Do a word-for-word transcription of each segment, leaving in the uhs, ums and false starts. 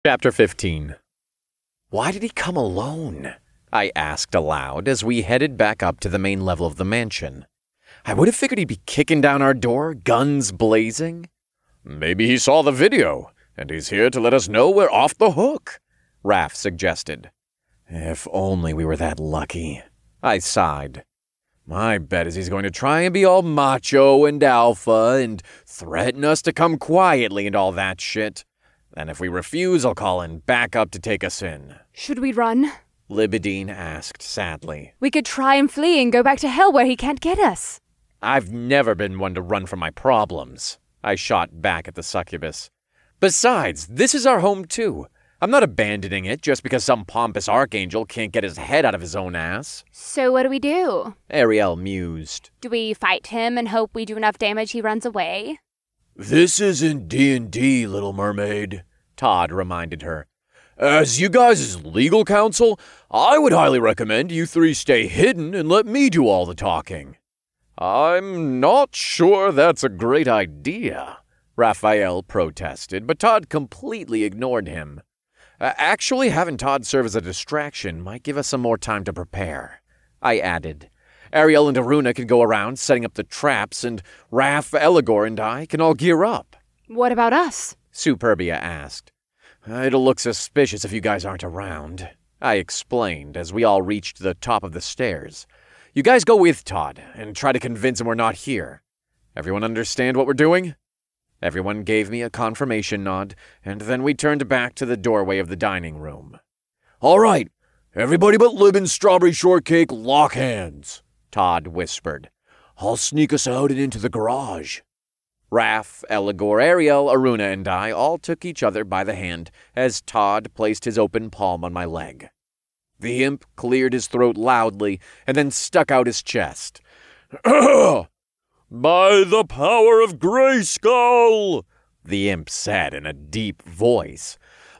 Chapter fifteen. Why did he come alone? I asked aloud as we headed back up to the main level of the mansion. I would have figured he'd be kicking down our door, guns blazing. Maybe he saw the video, and he's here to let us know we're off the hook, Raph suggested. If only we were that lucky. I sighed. My bet is he's going to try and be all macho and alpha and threaten us to come quietly and all that shit. Then if we refuse, I'll call in backup to take us in. Should we run? Libidine asked sadly. We could try and flee and go back to hell where he can't get us. I've never been one to run from my problems, I shot back at the succubus. Besides, this is our home too. I'm not abandoning it just because some pompous archangel can't get his head out of his own ass. So what do we do? Ariel mused. Do we fight him and hope we do enough damage he runs away? This isn't D and D, Little Mermaid, Todd reminded her. As you guys' legal counsel, I would highly recommend you three stay hidden and let me do all the talking. I'm not sure that's a great idea, Raphael protested, but Todd completely ignored him. Uh, actually, having Todd serve as a distraction might give us some more time to prepare, I added. Ariel and Aruna can go around setting up the traps, and Raph, Eligor, and I can all gear up. What about us? Superbia asked. It'll look suspicious if you guys aren't around, I explained as we all reached the top of the stairs. You guys go with Todd and try to convince him we're not here. Everyone understand what we're doing? Everyone gave me a confirmation nod, and then we turned back to the doorway of the dining room. All right, everybody but Lib and Strawberry Shortcake lock hands, Todd whispered. I'll sneak us out and into the garage. Raph, Eligor, Ariel, Aruna, and I all took each other by the hand as Todd placed his open palm on my leg. The imp cleared his throat loudly and then stuck out his chest. By the power of Grayskull, the imp said in a deep voice,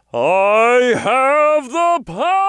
I have the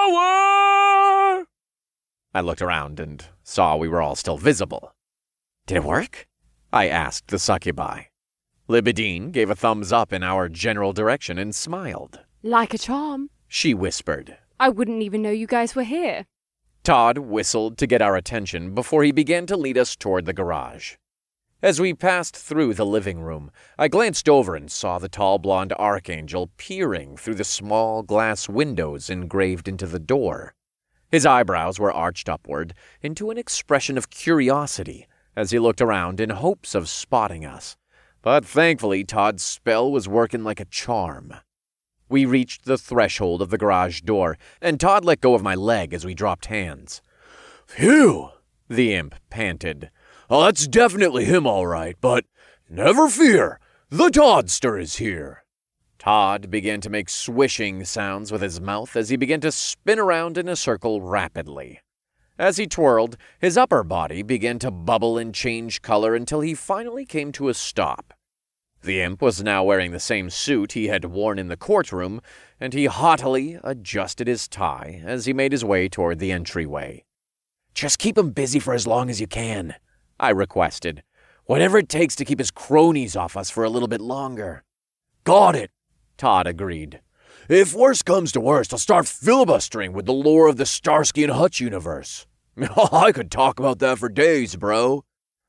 power! I looked around and saw we were all still visible. Did it work? I asked the succubi. Libidine gave a thumbs up in our general direction and smiled. Like a charm, she whispered. I wouldn't even know you guys were here. Todd whistled to get our attention before he began to lead us toward the garage. As we passed through the living room, I glanced over and saw the tall blonde archangel peering through the small glass windows engraved into the door. His eyebrows were arched upward into an expression of curiosity as he looked around in hopes of spotting us. But thankfully, Todd's spell was working like a charm. We reached the threshold of the garage door, and Todd let go of my leg as we dropped hands. Phew, the imp panted. Oh, that's definitely him all right, but never fear, the Toddster is here. Todd began to make swishing sounds with his mouth as he began to spin around in a circle rapidly. As he twirled, his upper body began to bubble and change color until he finally came to a stop. The imp was now wearing the same suit he had worn in the courtroom, and he haughtily adjusted his tie as he made his way toward the entryway. Just keep him busy for as long as you can, I requested. Whatever it takes to keep his cronies off us for a little bit longer. Got it, Todd agreed. If worst comes to worst, I'll start filibustering with the lore of the Starsky and Hutch universe. I could talk about that for days, bro.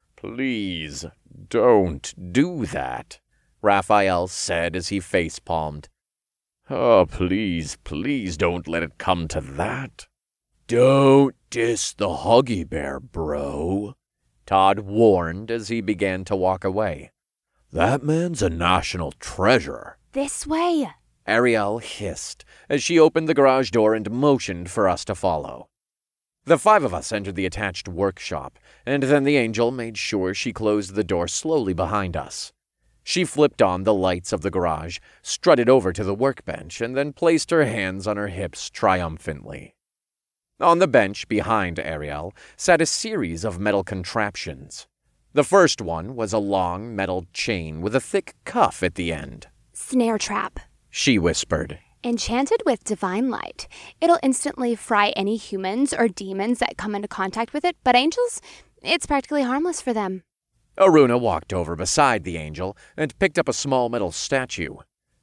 Please don't do that, Raphael said as he face-palmed. Oh, please, please don't let it come to that. Don't diss the Huggy Bear, bro, Todd warned as he began to walk away. That man's a national treasure. This way, Ariel hissed as she opened the garage door and motioned for us to follow. The five of us entered the attached workshop, and then the angel made sure she closed the door slowly behind us. She flipped on the lights of the garage, strutted over to the workbench, and then placed her hands on her hips triumphantly. On the bench behind Ariel sat a series of metal contraptions. The first one was a long metal chain with a thick cuff at the end. Snare trap, she whispered. Enchanted with divine light. It'll instantly fry any humans or demons that come into contact with it, but angels, it's practically harmless for them. Aruna walked over beside the angel and picked up a small metal statue.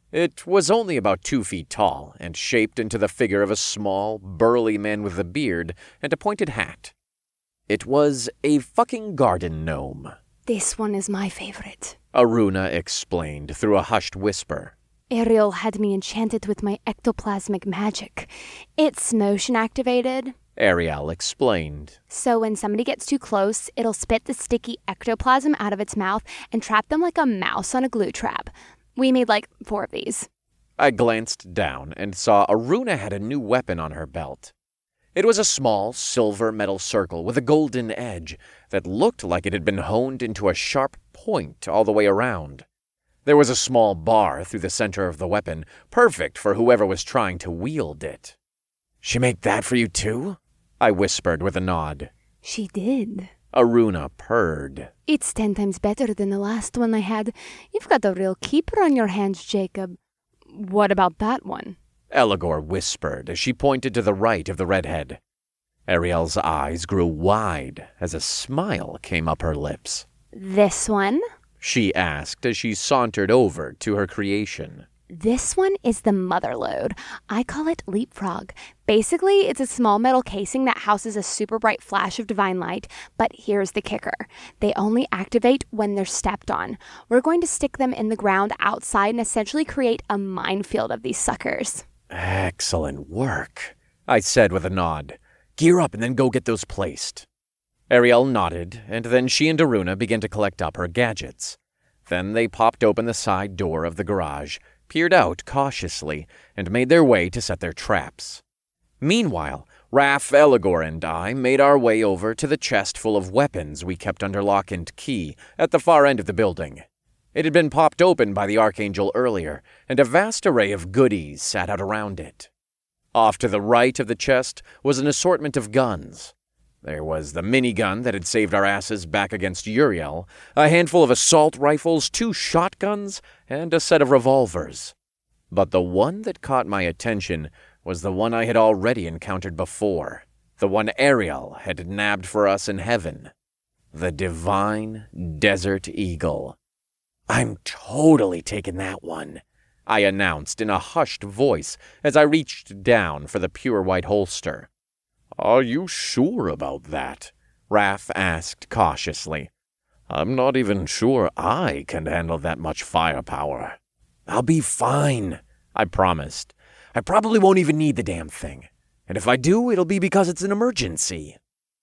It was only about two feet tall and shaped into the figure of a small, burly man with a beard and a pointed hat. It was a fucking garden gnome. This one is my favorite, Aruna explained through a hushed whisper. Ariel had me enchanted with my ectoplasmic magic. It's motion activated, Ariel explained. So when somebody gets too close, it'll spit the sticky ectoplasm out of its mouth and trap them like a mouse on a glue trap. We made like four of these. I glanced down and saw Aruna had a new weapon on her belt. It was a small silver metal circle with a golden edge that looked like it had been honed into a sharp point all the way around. There was a small bar through the center of the weapon, perfect for whoever was trying to wield it. "She make that for you too?" I whispered with a nod. She did. Aruna purred. It's ten times better than the last one I had. You've got a real keeper on your hands, Jacob. What about that one? Eligor whispered as she pointed to the right of the redhead. Ariel's eyes grew wide as a smile came up her lips. This one? She asked as she sauntered over to her creation. This one is the Motherlode. I call it Leapfrog. Basically, it's a small metal casing that houses a super bright flash of divine light, but here's the kicker. They only activate when they're stepped on. We're going to stick them in the ground outside and essentially create a minefield of these suckers. Excellent work, I said with a nod. Gear up and then go get those placed. Ariel nodded, and then she and Aruna began to collect up her gadgets. Then they popped open the side door of the garage, peered out cautiously, and made their way to set their traps. Meanwhile, Raph, Eligor, and I made our way over to the chest full of weapons we kept under lock and key at the far end of the building. It had been popped open by the Archangel earlier, and a vast array of goodies sat out around it. Off to the right of the chest was an assortment of guns. There was the minigun that had saved our asses back against Uriel, a handful of assault rifles, two shotguns, and a set of revolvers. But the one that caught my attention was the one I had already encountered before, the one Ariel had nabbed for us in heaven. The Divine Desert Eagle. "I'm totally taking that one," I announced in a hushed voice as I reached down for the pure white holster. "Are you sure about that?" Raph asked cautiously. "I'm not even sure I can handle that much firepower." "I'll be fine," I promised. "I probably won't even need the damn thing. And if I do, it'll be because it's an emergency."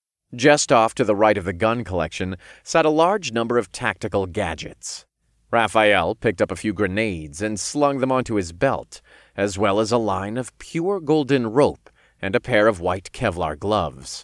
Just off to the right of the gun collection sat a large number of tactical gadgets. Raphael picked up a few grenades and slung them onto his belt, as well as a line of pure golden rope and a pair of white Kevlar gloves.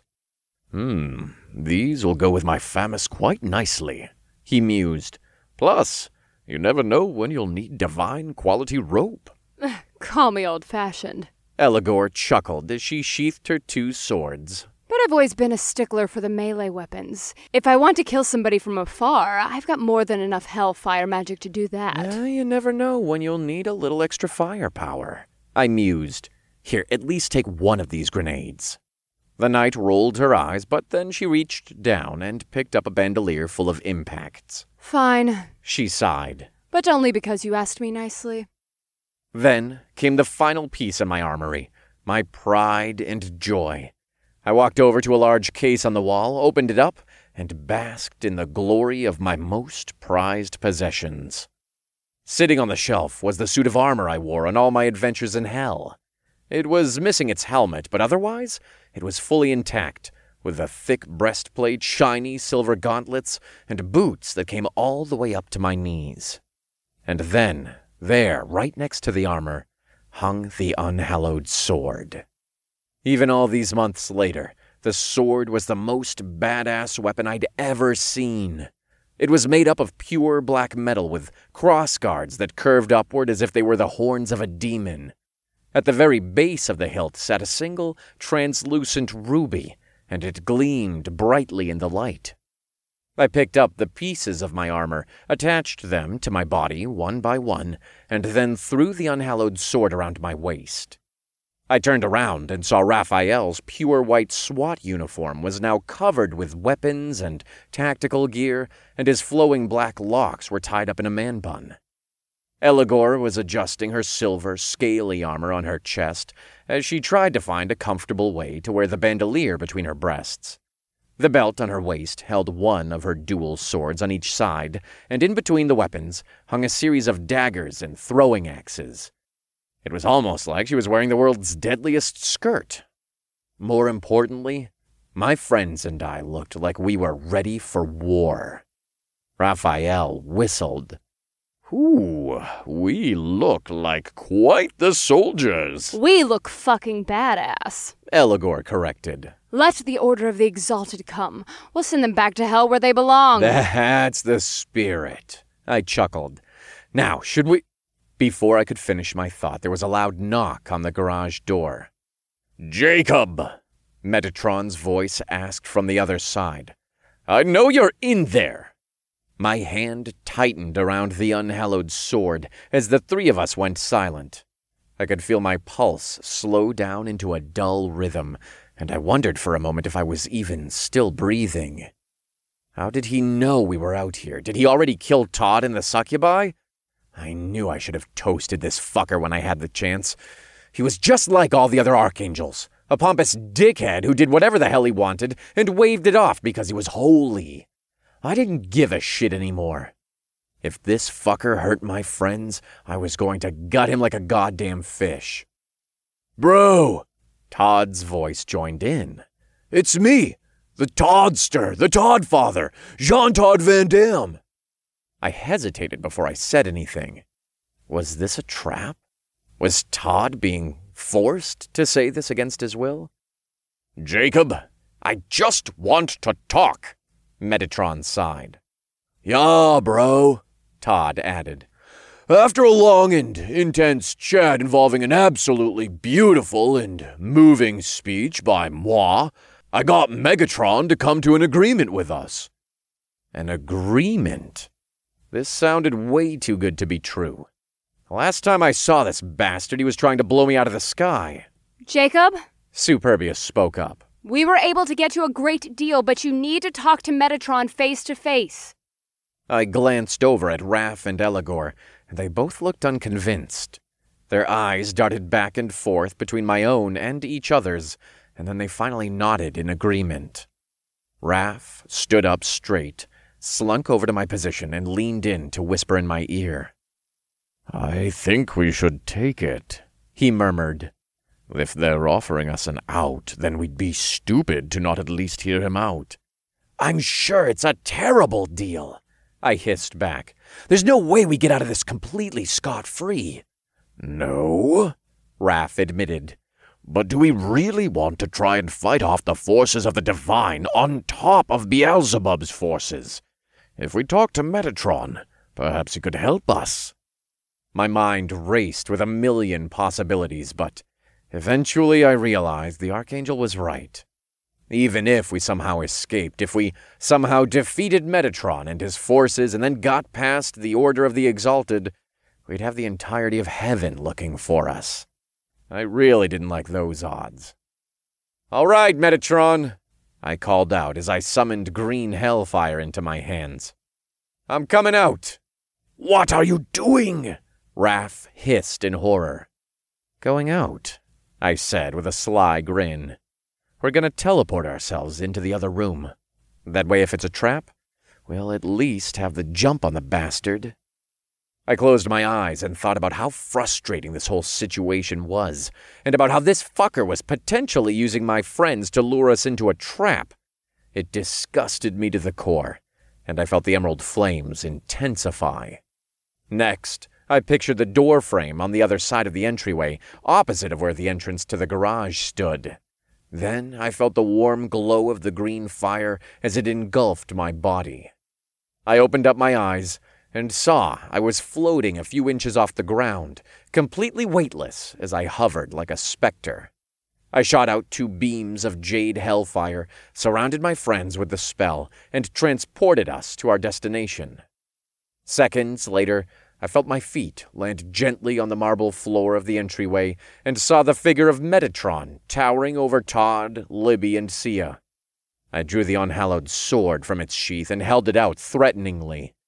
Hmm, these will go with my Famus quite nicely, he mused. Plus, you never know when you'll need divine quality rope. Call me old-fashioned. Eligor chuckled as she sheathed her two swords. But I've always been a stickler for the melee weapons. If I want to kill somebody from afar, I've got more than enough hellfire magic to do that. Yeah, you never know when you'll need a little extra firepower, I mused. Here, at least take one of these grenades. The knight rolled her eyes, but then she reached down and picked up a bandolier full of impacts. Fine, she sighed. But only because you asked me nicely. Then came the final piece in my armory, my pride and joy. I walked over to a large case on the wall, opened it up, and basked in the glory of my most prized possessions. Sitting on the shelf was the suit of armor I wore on all my adventures in hell. It was missing its helmet, but otherwise, it was fully intact, with a thick breastplate, shiny silver gauntlets, and boots that came all the way up to my knees. And then, there, right next to the armor, hung the unhallowed sword. Even all these months later, the sword was the most badass weapon I'd ever seen. It was made up of pure black metal with crossguards that curved upward as if they were the horns of a demon. At the very base of the hilt sat a single, translucent ruby, and it gleamed brightly in the light. I picked up the pieces of my armor, attached them to my body one by one, and then threw the unhallowed sword around my waist. I turned around and saw Raphael's pure white SWAT uniform was now covered with weapons and tactical gear, and his flowing black locks were tied up in a man bun. Eligor was adjusting her silver, scaly armor on her chest as she tried to find a comfortable way to wear the bandolier between her breasts. The belt on her waist held one of her dual swords on each side, and in between the weapons hung a series of daggers and throwing axes. It was almost like she was wearing the world's deadliest skirt. More importantly, my friends and I looked like we were ready for war. Raphael whistled. Ooh, we look like quite the soldiers. We look fucking badass, Eligor corrected. Let the Order of the Exalted come. We'll send them back to hell where they belong. That's the spirit, I chuckled. Now, should we... Before I could finish my thought, there was a loud knock on the garage door. Jacob, Metatron's voice asked from the other side. I know you're in there. My hand tightened around the unhallowed sword as the three of us went silent. I could feel my pulse slow down into a dull rhythm, and I wondered for a moment if I was even still breathing. How did he know we were out here? Did he already kill Todd and the succubi? I knew I should have toasted this fucker when I had the chance. He was just like all the other archangels, a pompous dickhead who did whatever the hell he wanted and waved it off because he was holy. I didn't give a shit anymore. If this fucker hurt my friends, I was going to gut him like a goddamn fish. Bro, Todd's voice joined in. It's me, the Toddster, the Todd Father, Jean-Todd Van Damme. I hesitated before I said anything. Was this a trap? Was Todd being forced to say this against his will? Jacob, I just want to talk. Metatron sighed. Yeah, bro, Todd added. After a long and intense chat involving an absolutely beautiful and moving speech by moi, I got Megatron to come to an agreement with us. An agreement? This sounded way too good to be true. Last time I saw this bastard, he was trying to blow me out of the sky. Jacob? Superbius spoke up. We were able to get you a great deal, but you need to talk to Metatron face to face. I glanced over at Raph and Eligor, and they both looked unconvinced. Their eyes darted back and forth between my own and each other's, and then they finally nodded in agreement. Raph stood up straight, slunk over to my position, and leaned in to whisper in my ear. I think we should take it, he murmured. If they're offering us an out, then we'd be stupid to not at least hear him out. I'm sure it's a terrible deal, I hissed back. There's no way we get out of this completely scot-free. No, Raph admitted. But do we really want to try and fight off the forces of the divine on top of Beelzebub's forces? If we talk to Metatron, perhaps he could help us. My mind raced with a million possibilities, but eventually I realized the Archangel was right. Even if we somehow escaped, if we somehow defeated Metatron and his forces and then got past the Order of the Exalted, we'd have the entirety of heaven looking for us. I really didn't like those odds. All right, Metatron, I called out as I summoned green hellfire into my hands. I'm coming out. What are you doing? Raph hissed in horror. Going out, I said with a sly grin. We're going to teleport ourselves into the other room. That way, if it's a trap, we'll at least have the jump on the bastard. I closed my eyes and thought about how frustrating this whole situation was, and about how this fucker was potentially using my friends to lure us into a trap. It disgusted me to the core, and I felt the emerald flames intensify. Next, I pictured the door frame on the other side of the entryway, opposite of where the entrance to the garage stood. Then I felt the warm glow of the green fire as it engulfed my body. I opened up my eyes and saw I was floating a few inches off the ground, completely weightless as I hovered like a specter. I shot out two beams of jade hellfire, surrounded my friends with the spell, and transported us to our destination. Seconds later, I felt my feet land gently on the marble floor of the entryway and saw the figure of Metatron towering over Todd, Libby, and Sia. I drew the unhallowed sword from its sheath and held it out threateningly.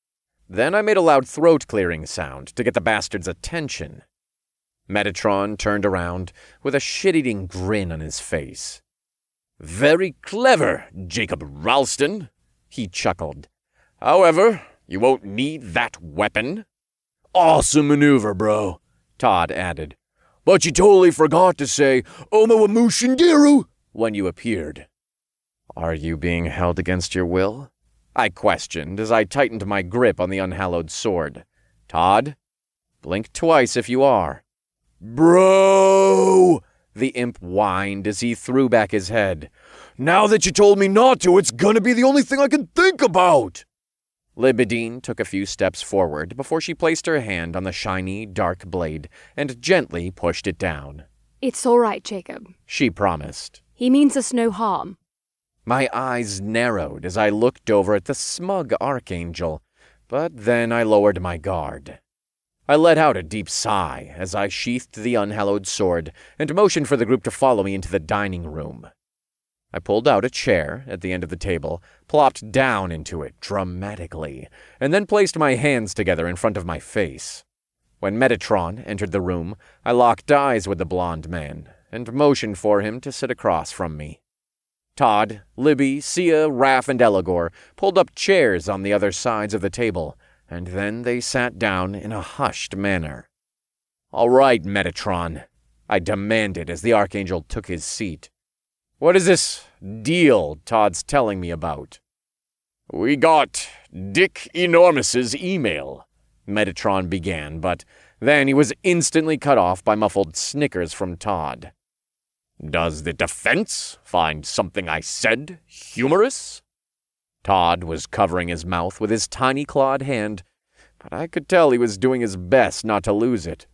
Then I made a loud throat-clearing sound to get the bastard's attention. Metatron turned around with a shit-eating grin on his face. "Very clever, Jacob Ralston," he chuckled. "However, you won't need that weapon." "Awesome maneuver, bro," Todd added. "But you totally forgot to say Omo Amushindiru when you appeared." "Are you being held against your will?" I questioned as I tightened my grip on the unhallowed sword. "Todd, blink twice if you are." "Bro!" the imp whined as he threw back his head. "Now that you told me not to, it's gonna be the only thing I can think about!" Libidine took a few steps forward before she placed her hand on the shiny, dark blade and gently pushed it down. "It's all right, Jacob," she promised. "He means us no harm." My eyes narrowed as I looked over at the smug Archangel, but then I lowered my guard. I let out a deep sigh as I sheathed the unhallowed sword and motioned for the group to follow me into the dining room. I pulled out a chair at the end of the table, plopped down into it dramatically, and then placed my hands together in front of my face. When Metatron entered the room, I locked eyes with the blonde man and motioned for him to sit across from me. Todd, Libby, Sia, Raph, and Eligor pulled up chairs on the other sides of the table, and then they sat down in a hushed manner. "All right, Metatron," I demanded as the Archangel took his seat. "What is this deal Todd's telling me about?" "We got Dick Enormous's email," Metatron began, but then he was instantly cut off by muffled snickers from Todd. "Does the defense find something I said humorous?" Todd was covering his mouth with his tiny clawed hand, but I could tell he was doing his best not to lose it.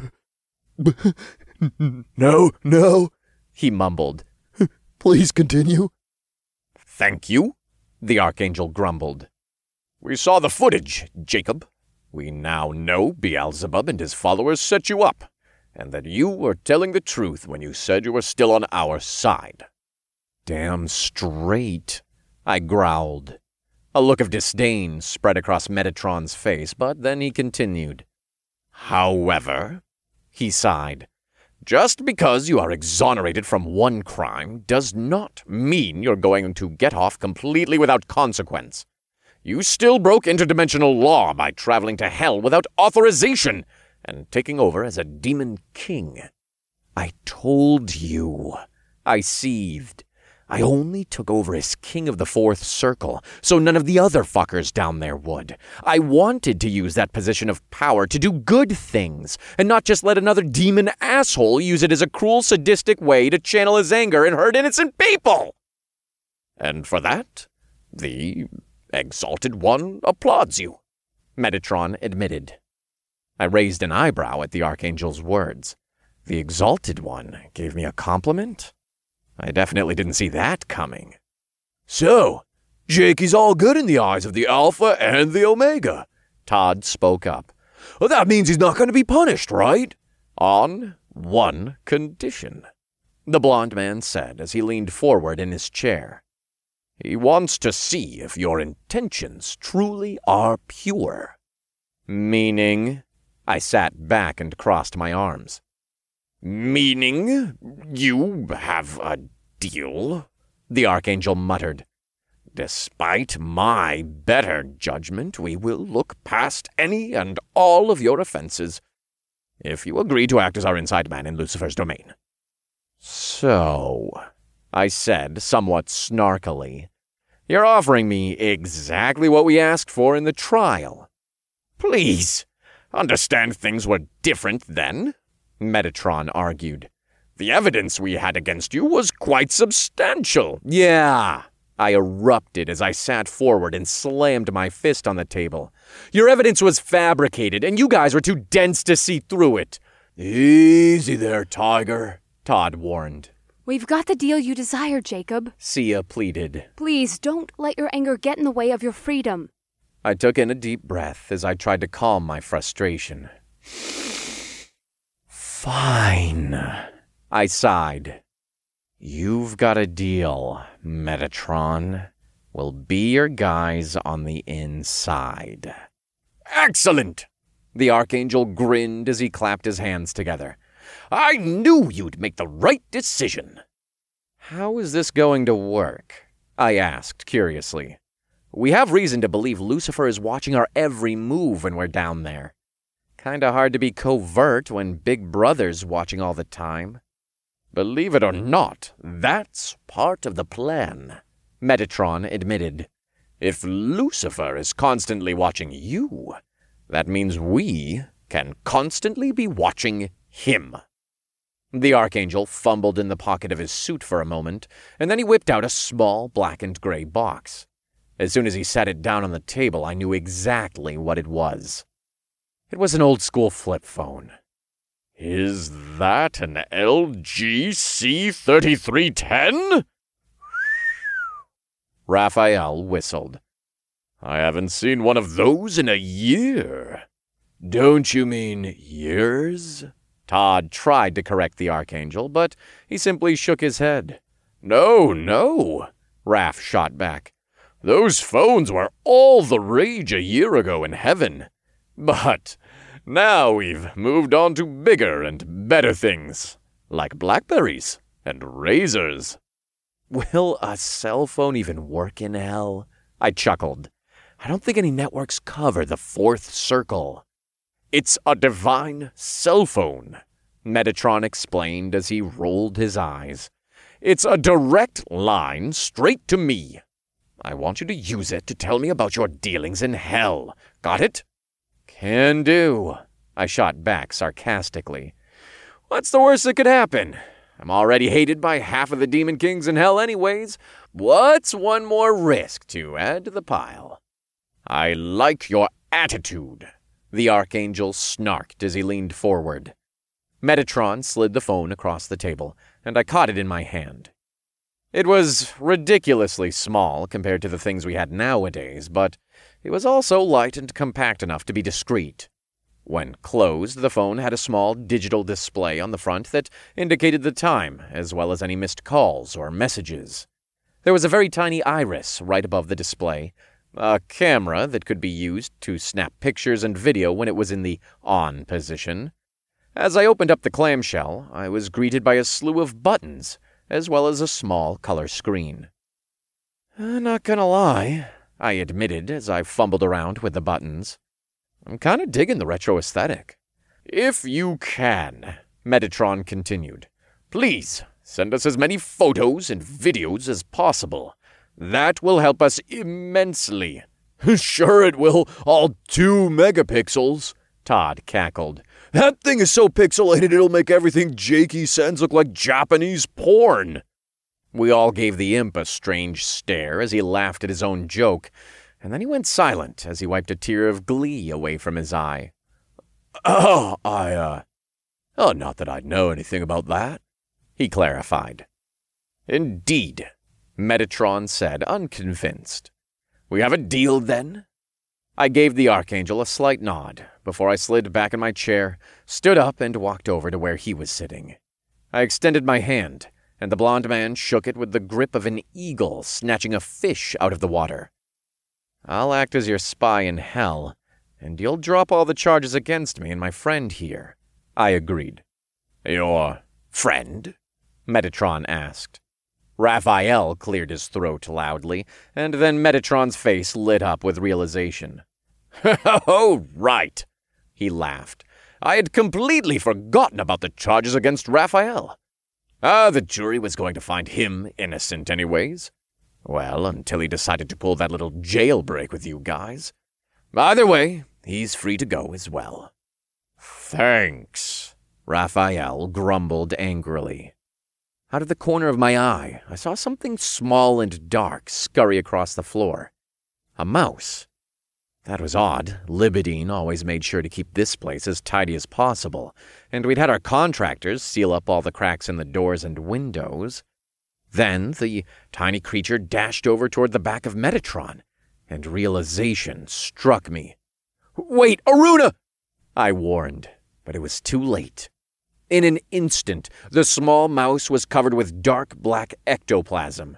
"No, no," he mumbled. "Please continue." "Thank you," the Archangel grumbled. "We saw the footage, Jacob. We now know Beelzebub and his followers set you up, and that you were telling the truth when you said you were still on our side." "Damn straight," I growled. A look of disdain spread across Metatron's face, but then he continued. "However," he sighed, "just because you are exonerated from one crime does not mean you're going to get off completely without consequence. You still broke interdimensional law by traveling to hell without authorization and taking over as a demon king." "I told you," I seethed. "I only took over as king of the fourth circle, so none of the other fuckers down there would. I wanted to use that position of power to do good things, and not just let another demon asshole use it as a cruel, sadistic way to channel his anger and hurt innocent people." "And for that, the Exalted One applauds you," Metatron admitted. I raised an eyebrow at the Archangel's words. The Exalted One gave me a compliment? I definitely didn't see that coming. "So, Jake is all good in the eyes of the Alpha and the Omega," Todd spoke up. "Well, that means he's not going to be punished, right?" "On one condition," the blond man said as he leaned forward in his chair. "He wants to see if your intentions truly are pure." "Meaning?" I sat back and crossed my arms. "Meaning you have a deal?" the Archangel muttered. "Despite my better judgment, we will look past any and all of your offenses if you agree to act as our inside man in Lucifer's domain." "So," I said somewhat snarkily, "you're offering me exactly what we asked for in the trial." "Please, understand things were different then," Metatron argued. "The evidence we had against you was quite substantial." "Yeah," I erupted as I sat forward and slammed my fist on the table. "Your evidence was fabricated, and you guys were too dense to see through it." "Easy there, Tiger," Todd warned. "We've got the deal you desire, Jacob," Sia pleaded. "Please don't let your anger get in the way of your freedom." I took in a deep breath as I tried to calm my frustration. "Fine," I sighed. "You've got a deal, Metatron. We'll be your guys on the inside." Excellent! The Archangel grinned as he clapped his hands together. I knew you'd make the right decision. How is this going to work? I asked curiously. We have reason to believe Lucifer is watching our every move when we're down there. Kinda hard to be covert when Big Brother's watching all the time. Believe it or not, that's part of the plan, Metatron admitted. If Lucifer is constantly watching you, that means we can constantly be watching him. The Archangel fumbled in the pocket of his suit for a moment, and then he whipped out a small black and gray box. As soon as he set it down on the table, I knew exactly what it was. It was an old-school flip phone. Is that an L G C thirty-three ten? Raphael whistled. I haven't seen one of those in a year. Don't you mean years? Todd tried to correct the Archangel, but he simply shook his head. No, no, Raph shot back. Those phones were all the rage a year ago in heaven. But now we've moved on to bigger and better things, like Blackberries and Razors. Will a cell phone even work in hell? I chuckled. I don't think any networks cover the fourth circle. It's a divine cell phone, Metatron explained as he rolled his eyes. It's a direct line straight to me. I want you to use it to tell me about your dealings in hell. Got it? Can do, I shot back sarcastically. What's the worst that could happen? I'm already hated by half of the Demon Kings in hell anyways. What's one more risk to add to the pile? I like your attitude, the Archangel snarked as he leaned forward. Metatron slid the phone across the table, and I caught it in my hand. It was ridiculously small compared to the things we had nowadays, but it was also light and compact enough to be discreet. When closed, the phone had a small digital display on the front that indicated the time, as well as any missed calls or messages. There was a very tiny iris right above the display, a camera that could be used to snap pictures and video when it was in the on position. As I opened up the clamshell, I was greeted by a slew of buttons, as well as a small color screen. Uh, not gonna lie, I admitted as I fumbled around with the buttons. I'm kinda digging the retro aesthetic. If you can, Metatron continued, please send us as many photos and videos as possible. That will help us immensely. Sure it will, all two megapixels, Todd cackled. That thing is so pixelated it'll make everything Jakey sends look like Japanese porn. We all gave the imp a strange stare as he laughed at his own joke, and then he went silent as he wiped a tear of glee away from his eye. Oh, I, uh... Oh, not that I'd know anything about that, he clarified. Indeed, Metatron said, unconvinced. We have a deal, then? I gave the Archangel a slight nod before I slid back in my chair, stood up, and walked over to where he was sitting. I extended my hand, and the blond man shook it with the grip of an eagle snatching a fish out of the water. I'll act as your spy in hell, and you'll drop all the charges against me and my friend here, I agreed. Your friend? Metatron asked. Raphael cleared his throat loudly, and then Metatron's face lit up with realization. Oh, right, he laughed. I had completely forgotten about the charges against Raphael. Ah, the jury was going to find him innocent anyways. Well, until he decided to pull that little jailbreak with you guys. Either way, he's free to go as well. Thanks, Raphael grumbled angrily. Out of the corner of my eye, I saw something small and dark scurry across the floor. A mouse. That was odd. Libidine always made sure to keep this place as tidy as possible, and we'd had our contractors seal up all the cracks in the doors and windows. Then the tiny creature dashed over toward the back of Metatron, and realization struck me. Wait, Aruna! I warned, but it was too late. In an instant, the small mouse was covered with dark black ectoplasm.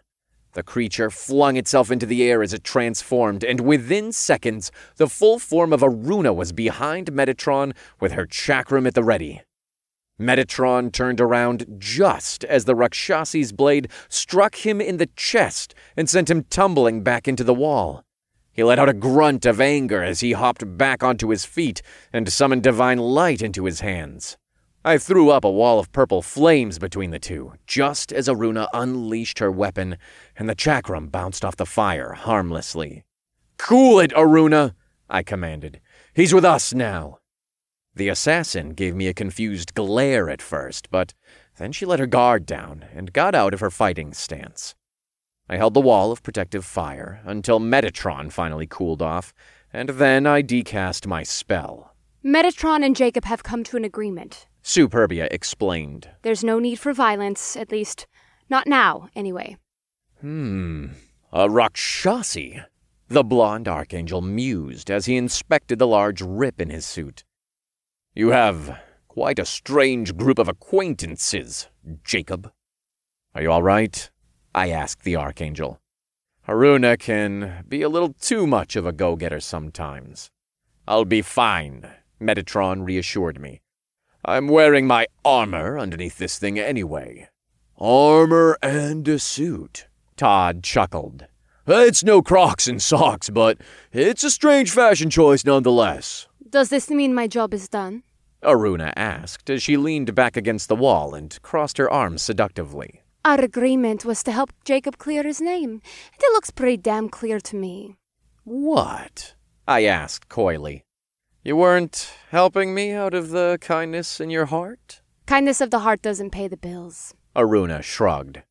The creature flung itself into the air as it transformed, and within seconds, the full form of Aruna was behind Metatron with her chakram at the ready. Metatron turned around just as the Rakshasi's blade struck him in the chest and sent him tumbling back into the wall. He let out a grunt of anger as he hopped back onto his feet and summoned divine light into his hands. I threw up a wall of purple flames between the two, just as Aruna unleashed her weapon, and the chakram bounced off the fire harmlessly. "Cool it, Aruna!" I commanded. "He's with us now." The assassin gave me a confused glare at first, but then she let her guard down and got out of her fighting stance. I held the wall of protective fire until Metatron finally cooled off, and then I decast my spell. Metatron and Jacob have come to an agreement, Superbia explained. There's no need for violence, at least not now, anyway. Hmm, a Rakshasi, the blonde archangel mused as he inspected the large rip in his suit. You have quite a strange group of acquaintances, Jacob. Are you all right? I asked the archangel. Aruna can be a little too much of a go-getter sometimes. I'll be fine, Metatron reassured me. I'm wearing my armor underneath this thing anyway. Armor and a suit, Todd chuckled. It's no Crocs and socks, but it's a strange fashion choice nonetheless. Does this mean my job is done? Aruna asked as she leaned back against the wall and crossed her arms seductively. Our agreement was to help Jacob clear his name, and it looks pretty damn clear to me. What? I asked coyly. You weren't helping me out of the kindness in your heart? Kindness of the heart doesn't pay the bills. Aruna shrugged.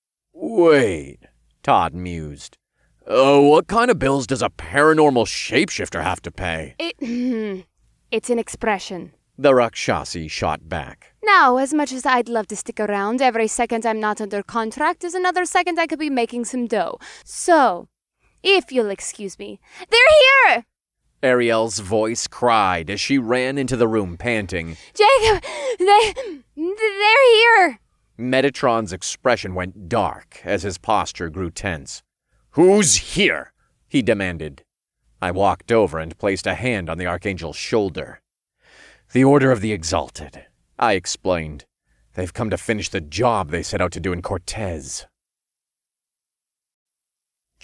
Wait, Todd mused. Uh, what kind of bills does a paranormal shapeshifter have to pay? It, it's an expression. The Rakshasi shot back. Now, as much as I'd love to stick around, every second I'm not under contract is another second I could be making some dough. So, if you'll excuse me, they're here! Ariel's voice cried as she ran into the room, panting. Jacob, they, they're here! Metatron's expression went dark as his posture grew tense. Who's here? He demanded. I walked over and placed a hand on the Archangel's shoulder. The Order of the Exalted, I explained. They've come to finish the job they set out to do in Cortez.